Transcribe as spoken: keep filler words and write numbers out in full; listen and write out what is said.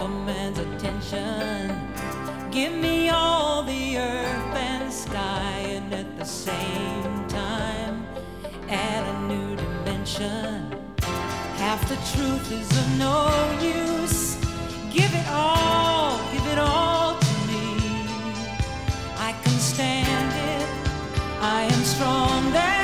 a man's attention. Give me all the earth and sky, and at the same time add a new dimension. Half the truth is of no use. Give it all, give it all to me. I can stand it, I am strong.